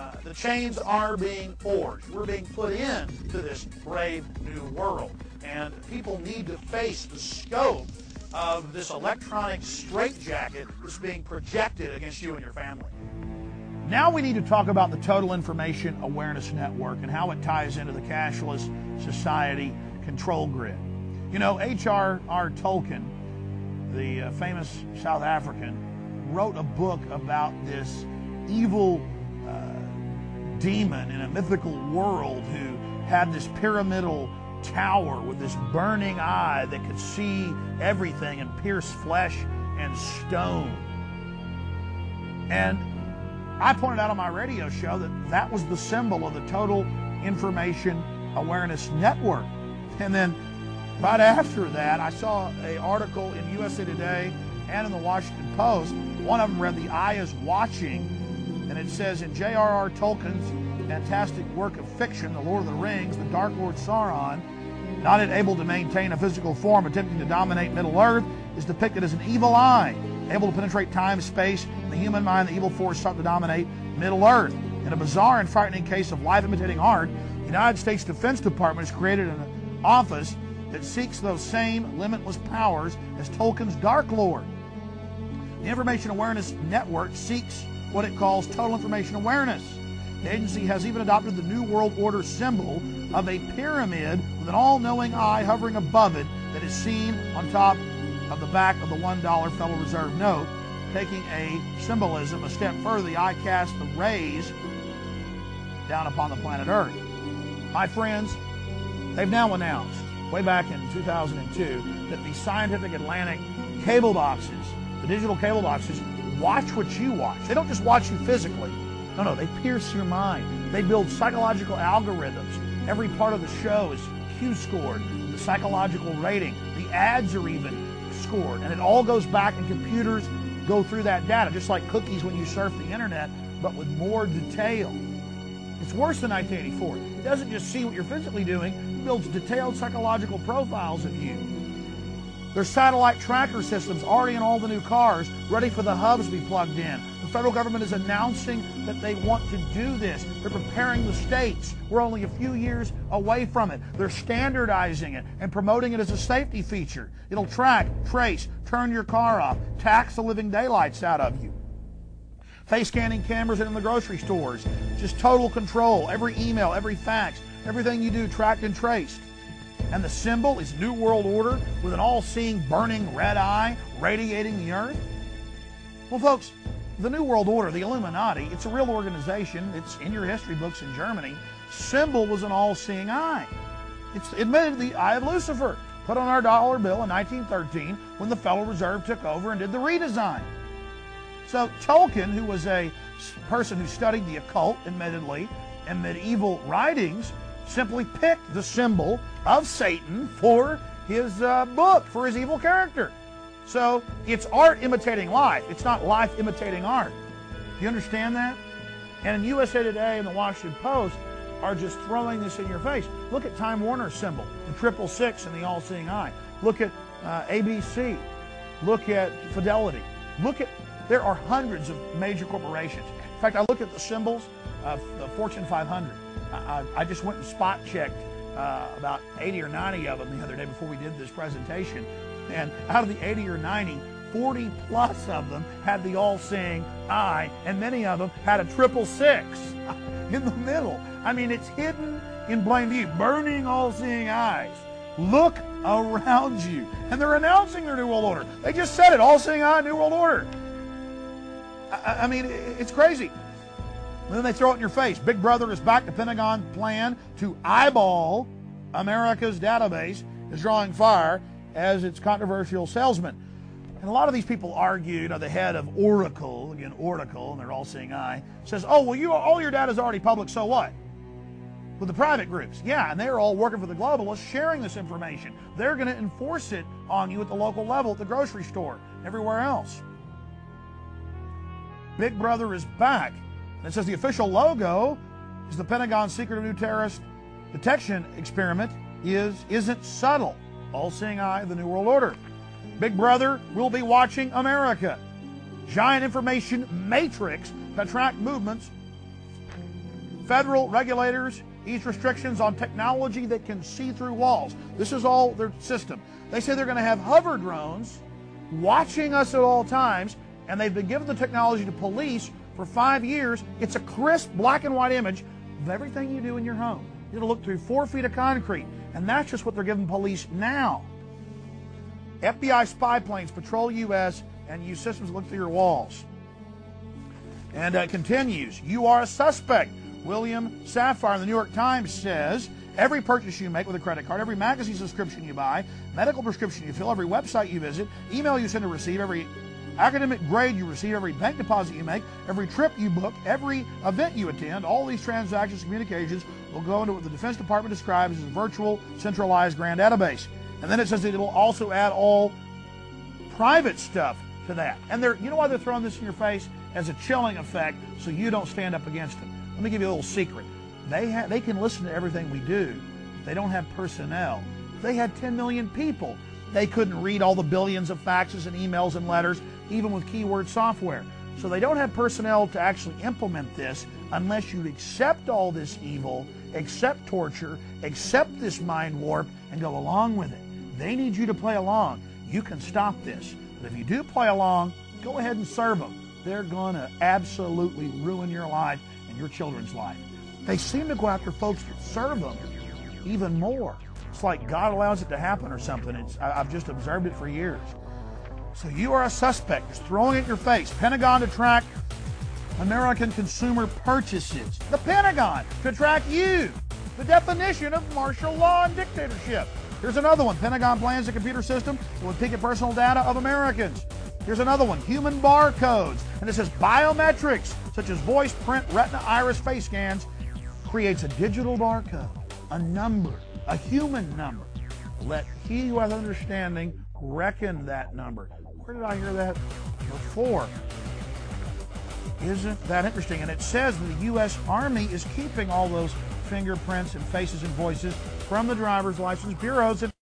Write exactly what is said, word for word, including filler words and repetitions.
uh, the chains are being forged. We're being put into this brave new world. And people need to face the scope of this electronic straitjacket that's being projected against you and your family. Now we need to talk about the Total Information Awareness Network and how it ties into the cashless society control grid. You know, H R R Tolkien, the uh, famous South African, wrote a book about this evil uh, demon in a mythical world who had this pyramidal tower with this burning eye that could see everything and pierce flesh and stone. And I pointed out on my radio show that that was the symbol of the Total Information Awareness Network. And then right after that, I saw an article in U S A Today and in the Washington Post. One of them read, "The Eye is Watching," and it says, in J R R Tolkien's fantastic work of fiction, The Lord of the Rings, the Dark Lord Sauron, not able to maintain a physical form, attempting to dominate Middle-earth, is depicted as an evil eye, able to penetrate time, space, and the human mind. The evil force sought to dominate Middle-earth. In a bizarre and frightening case of life-imitating art, the United States Defense Department has created an office that seeks those same limitless powers as Tolkien's Dark Lord. The Information Awareness Network seeks what it calls total information awareness. The agency has even adopted the New World Order symbol of a pyramid with an all-knowing eye hovering above it that is seen on top of the back of the one dollar Federal Reserve note. Taking a symbolism a step further, the eye casts the rays down upon the planet Earth. My friends, they've now announced, way back in two thousand two, that the Scientific Atlantic cable boxes, the digital cable boxes, watch what you watch. They don't just watch you physically. No, no, they pierce your mind. They build psychological algorithms. Every part of the show is Q-scored, the psychological rating. The ads are even scored, and it all goes back, and computers go through that data, just like cookies when you surf the internet, but with more detail. It's worse than nineteen eighty-four. It doesn't just see what you're physically doing, it builds detailed psychological profiles of you. There's satellite tracker systems already in all the new cars, ready for the hubs to be plugged in. The federal government is announcing that they want to do this. They're preparing the states. We're only a few years away from it. They're standardizing it and promoting it as a safety feature. It'll track, trace, turn your car off, tax the living daylights out of you. Face scanning cameras in the grocery stores. Just total control. Every email, every fax, everything you do tracked and traced. And the symbol is New World Order with an all-seeing burning red eye radiating the earth. Well, folks, the New World Order, the Illuminati, it's a real organization. It's in your history books in Germany. Symbol was an all-seeing eye. It's admitted the Eye of Lucifer, put on our dollar bill in nineteen thirteen when the Federal Reserve took over and did the redesign. So Tolkien, who was a person who studied the occult, admittedly, and medieval writings, simply picked the symbol of Satan for his uh, book, for his evil character. So it's art imitating life. It's not life imitating art. Do you understand that? And in U S A Today and the Washington Post are just throwing this in your face. Look at Time Warner's symbol, the triple six and the all-seeing eye. Look at uh, A B C. Look at Fidelity. Look at, there are hundreds of major corporations. In fact, I looked at the symbols of the Fortune five hundred. I, I just went and spot checked uh, about eighty or ninety of them the other day before we did this presentation. And out of the eighty or ninety, forty plus of them had the all-seeing eye, and many of them had a triple six in the middle. I mean, it's hidden in plain view, burning all-seeing eyes. Look around you. And they're announcing their New World Order. They just said it, all-seeing eye, New World Order. I, I mean, it's crazy. And then they throw it in your face. Big Brother is back. The Pentagon plan to eyeball America's database is drawing fire as its controversial salesman. And a lot of these people argue, you know, the head of Oracle, again, Oracle, and they're all seeing eye, says, oh, well, you all your data is already public, so what? With the private groups. Yeah, and they're all working for the globalists, sharing this information. They're going to enforce it on you at the local level, at the grocery store, everywhere else. Big Brother is back. And it says the official logo is the Pentagon's secret new terrorist detection experiment is, isn't subtle. All-seeing eye, the New World Order. Big Brother will be watching America. Giant information matrix that track movements Federal regulators ease restrictions on technology that can see through walls. This is all their system. They say they're going to have hover drones watching us at all times, and they've been given the technology to police for five years. It's a crisp black and white image of everything you do in your home. It'll look through four feet of concrete, and that's just what they're giving police now. F B I spy planes patrol U S and use systems that look through your walls. And uh, it continues, you are a suspect. William Safire in the New York Times says, every purchase you make with a credit card, every magazine subscription you buy, medical prescription you fill, every website you visit, email you send or receive, every academic grade you receive, every bank deposit you make, every trip you book, every event you attend, all these transactions and communications will go into what the Defense Department describes as a virtual centralized grand database. And then it says that it'll also add all private stuff to that. And they're, you know why they're throwing this in your face? As a chilling effect so you don't stand up against them. Let me give you a little secret. They, ha they can listen to everything we do. They don't have personnel. If they had ten million people, they couldn't read all the billions of faxes and emails and letters, even with keyword software. So they don't have personnel to actually implement this unless you accept all this evil, accept torture, accept this mind warp, and go along with it. They need you to play along. You can stop this. But if you do play along, go ahead and serve them. They're going to absolutely ruin your life and your children's life. They seem to go after folks that serve them even more. It's like God allows it to happen or something. It's, I've just observed it for years. So you are a suspect. Just throwing it in your face. Pentagon to track American consumer purchases. The Pentagon to track you. The definition of martial law and dictatorship. Here's another one. Pentagon plans a computer system that would pick at personal data of Americans. Here's another one. Human barcodes. And it says biometrics, such as voice, print, retina, iris, face scans, creates a digital barcode, a number, a human number. Let he who hath understanding reckon that number. Where did I hear that before? Isn't that interesting? And it says that the U S Army is keeping all those fingerprints and faces and voices from the driver's license bureaus.